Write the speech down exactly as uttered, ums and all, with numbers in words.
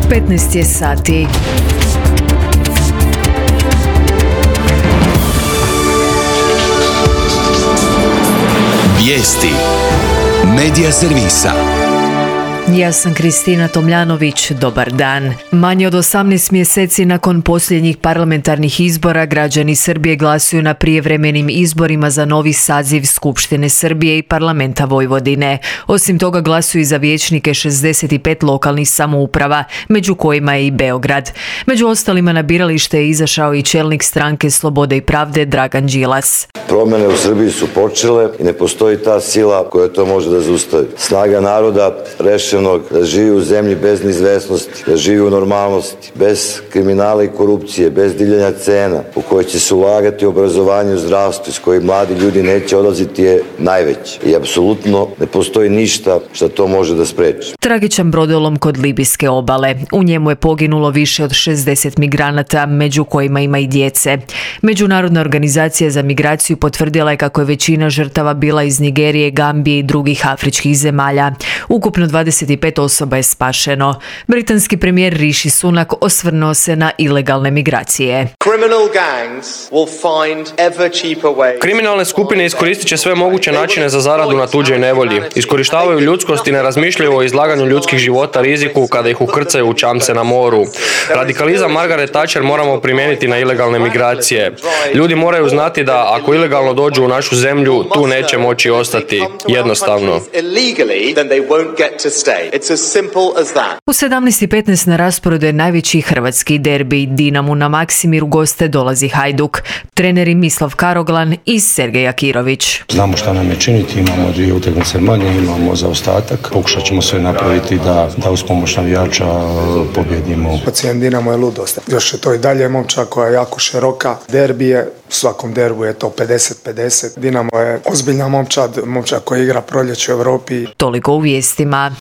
petnaest je sati. Vijesti Medija servisa. Ja sam Kristina Tomljanović, dobar dan. Manje od osamnaest mjeseci nakon posljednjih parlamentarnih izbora, građani Srbije glasuju na prijevremenim izborima za novi saziv Skupštine Srbije i parlamenta Vojvodine. Osim toga glasuju i za vijećnike šezdeset pet lokalnih samouprava, među kojima je i Beograd. Među ostalima na biralište je izašao i čelnik stranke Slobode i pravde Dragan Đilas. Promjene u Srbiji su počele i ne postoji ta sila koja to može da zaustavi. Snaga naroda rešenog da živi u zemlji bez neizvesnosti, da živi u normalnosti, bez kriminala i korupcije, bez divljanja cena, u kojoj će se ulagati u obrazovanje i u zdravstvo, iz kojih mladi ljudi neće odlaziti, je najveći. I apsolutno ne postoji ništa što to može da spreči. Tragičan brodolom kod libijske obale. U njemu je poginulo više od šezdeset migranata, među kojima ima i djece. Međunarodna organizacija za migraciju potvrdila je kako je većina žrtava bila iz Nigerije, Gambije i drugih afričkih zemalja. Ukupno dvadeset pet osoba je spašeno. Britanski premijer Rishi Sunak osvrnuo se na ilegalne migracije. Kriminalne skupine iskoristit će sve moguće načine za zaradu na tuđoj nevolji. Iskorištavaju ljudskost i ne razmišljaju o izlaganju ljudskih života riziku kada ih ukrcaju u čamce na moru. Radikalizam Margaret Thatcher moramo primijeniti na ilegalne migracije. Ljudi moraju znati da ako ilegalno dođu u našu zemlju, tu neće moći ostati. Jednostavno. U sedamnaest i petnaest na rasporedu je najveći hrvatski derbi. Dinamu na Maksimiru goste dolazi Hajduk. Treneri Mislav Karoglan i Sergej Akirović. Znamo šta nam je činiti, imamo dvije utakmice manje, imamo zaostatak. Pokušat ćemo sve napraviti da, da uz pomoć navijača pobjedimo. Pacijent Dinamo je ludost. Još je to i dalje momčad koja je jako široka. Derbi je, u svakom derbu je to pedeset pedeset. Dinamo je ozbiljna momčad, momčad koja igra proljeće u Europi. Toliko u vijestima.